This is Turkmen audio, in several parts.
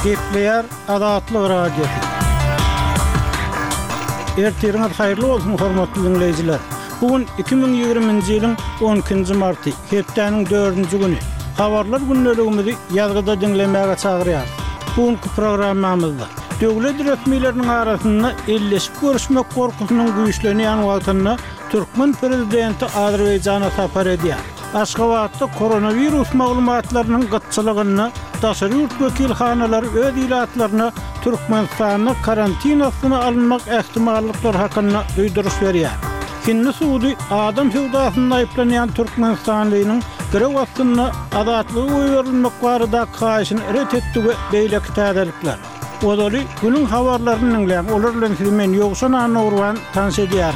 Gepleyer Adatlı Radio. Ertiriniz hayırlı olsun hormatly dinleyijiler. Bugün 2020-nji ýylyň 12-nji marty, hepdeniň 4-nji güni. Habarlar günneligimizi ýazgyda dinlemäge çagyrýar. Bugünkü programmamyzda döwlet resmiýetleriniň arasynda elleşip görüşmek gorkusynyň güýçlenýän wagtynda Türkmen prezidenti Azerbaýjana sapar edýär. Aşgabatda koronavirus maglumatlarynyň gytçylygyny daşary ýurt wekilhanalary öz ilatlaryna Türkmenistanyň karantinasyna alınmak ähtimallyklary hakynda duýduruş berýär. Kinni Suudi adam hewdasyny aýplanýan Türkmenistanlynyň grew wagtynda azatlygy goýulmak barada kaýşyny ret etdigi beýleki täzelikler. Odaly günüň habarlaryny dinläp, olar bilen men ýogşan anawrwan tanış edýär.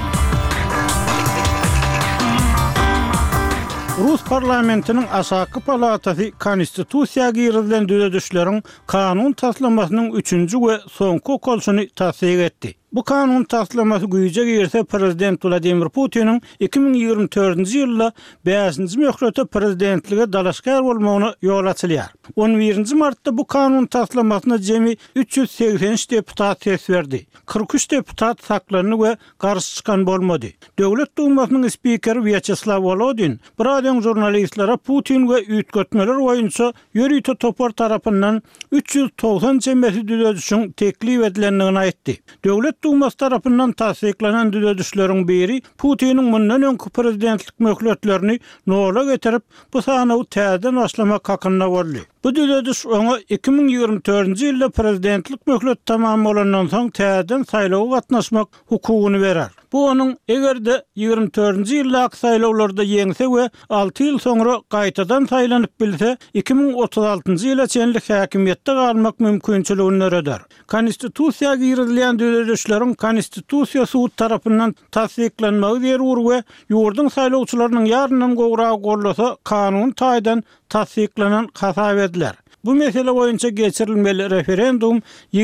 Rus parlamentinin aşağı palatası konstitusiya girilen düzedişlerin kanun taslamasynyň 3-nji we soňky okolşyny tasdik etdi. Bu kanun taslamasy güýje girse prezident Vladimir Putin'in 2024-nji ýylda 5-nji möhürete prezidentlige dalaşgar bolmagyna ýol açylýar. 11-nji martda bu kanun taslamasyna jemi 383 deputat ses berdi. 43 deputat saklandy we garşy çykan bolmady. Döwlet dumasynyň spikeri Vyacheslav Volodin bir jurnalistlere Putin we üýtgetmeler boýunça Yuriy Topor tarapyndan 390 jemgyýeti düzedişiň teklip edilendigini aýtdy. Döwlet Dumasy tarapyndan tasdiklanan düzedişleriň biri Putiniň mundan öňkü prezidentlik möhüretlerini nola getirip bu sanawy täzeden başlamak hakynda boldy. Bu düzediş ona 2024-nji ýylda prezidentlik möhüreti tamam bolandan soň täzeden saýlawa gatnaşmak hukugyny berer. Bu onun egerde 24-nji ýyldaky saýlawlarda ýeňse we 6 ýyl soňra gaýtadan saýlanyp bilse 2036-njy ýyla çenlik häkimiýetde galmak mümkinçiligini örer. Konstitusiýa girilýän düzedişleriň konstitusiýa suud tarapyndan tasdiklanmagy zerur we ýurdun saýlawçylarynyň ýaryndan gowra gollasa kanun taýdan tasdiklanan hasap ediler. Bu mesele boýunça geçirilmeli referendum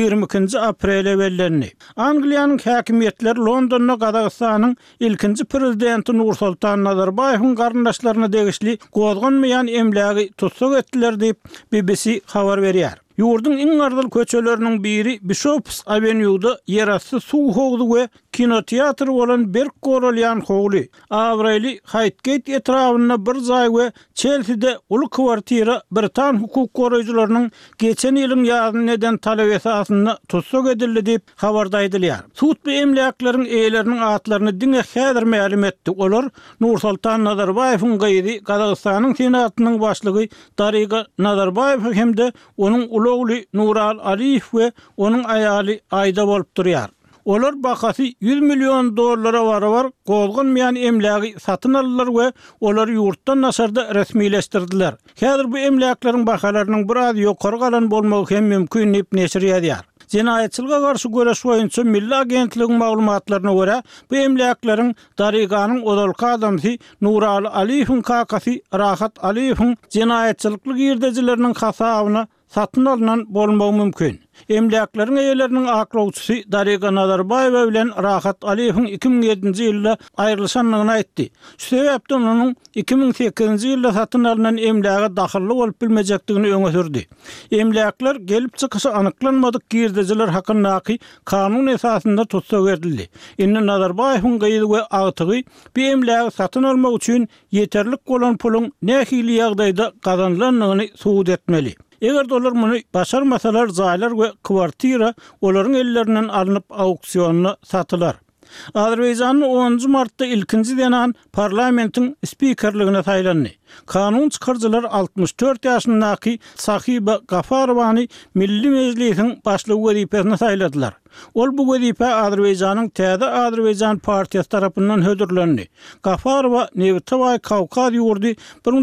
22 aprele bellendi. Angliýanyň häkimiýetleri Londonda Gazagystanyň ilkinji prezidenti Nursultan Nazarbayewiň garyndaşlaryna degişli gozganmaýan emlägi tutsak etdiler diýip BBC habar berýär. Ýurdun iň ardyl köçeleriniň biri Bishops Avenue'da yerasty suw howzy we kinoteatr bolan bir goralyan howly. Avreli Highgate etrawyna bir zaý we Chelsea'de uly kwartira Britan hukuk goraýjylarynyň geçen ýylyň ýazyny neden talap esasynda tutsak edildi diýip habarda aýdylýar. Suud bu emläklerin eýleriniň atlaryny diňe häzir ma'lum etdi. Olar Nursultan Nazarbayewiň gaýdy Gazagystanyň senatynyň başlygy Dariga Nazarbayew hemde onuň ulugly Nural Aliyev we onuň aýaly aýda bolup durýar. Olar bakasy $100 milyon barar gozganmaýan emlägi satyn aldylar we olar ýurtdan nasarda resmileşdirdiler. Häzir bu emläkleriň bakalarynyň biraz ýokary galan bolmagy hem mümkin diýip neşir. Cinayetçilge garşy göreş boýunça Milli Agentligiň maglumatlaryna görä, bu emläkleriň Dariganyň odalky adamsy Nural Aliyewiň kakasy Rahat Aliyewiň cinayetçilikli girdejileriniň hasabyna satyn alynan bolmagy mümkin. Emläklerin eýleriniň aklawçysy Dariga Nazarbayew bilen Rahat Aliyewiň 2007-nji ýylda aýrylyşanlygyny aýtdy. Şu sebäpden onuň 2008-nji ýylda satyn alynan emläge dahilli bolup bilmejekdigini öňe sürdi. Emläkler gelip çykyşy anyklanmadyk girdejiler hakyndaky kanun esasynda tutsak edildi. Indi Nazarbayewiň gaýdy we agtygy bu emläge satyn almak üçin ýeterlik bolan puluň nähili ýagdaýda gazanlanmagyny suwd etmeli. Eger dolar muny başarmasalar zaýlar we kwartira olaryň ellerinden alınıp auksionuna satylar. Azerbaýjanyň 10 martda ilkinji denan parlamentiň spikerligine saýlandy. Kanun çykarjylar 64 ýaşyndaky Sahiba Gafarowany Milli Mejlisiň başlygy wezipesine saýladylar. Ol bu wezipe Azerbaýjanyň täze Azerbaýjan partiýasy tarapyndan hödürlendi. Gafarowa Nevtoy Kawkaz ýurdy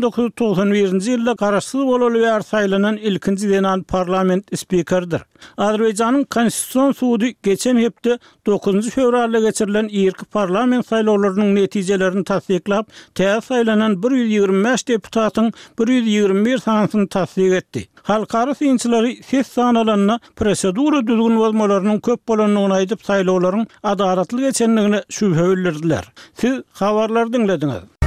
1991-nji ýylda garaşsyz bolaly ýar saýlanan ilkinji denan parlament spikerdir. Azerbaýjanyň konstitusiýon sudy geçen hepde 9 fevralda geçirilen ýerki parlament saýlawlarynyň netijelerini tasdiklap, täze saýlanan 125 deputatyň 121 sanasyny tasdik etdi. Halkara synçylary ses sanalanyna prosedura düzgün bolmalarynyň köp bolanlygyny aýdyp saýlawlaryň adalatly geçenligine şüphe bildirdiler. Siz habarlar dinlediňiz.